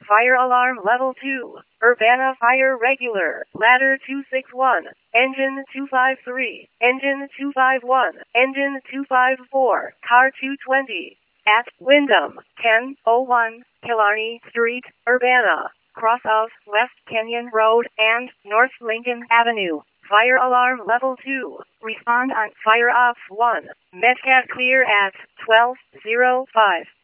Fire alarm level 2. Urbana fire regular. Ladder 261. Engine 253. Engine 251. Engine 254. Car 220. At Wyndham, 1001, Killarney Street, Urbana. Cross of West Canyon Road and North Lincoln Avenue. Fire alarm level 2. Respond on fire off 1. Medcat clear at 12:05.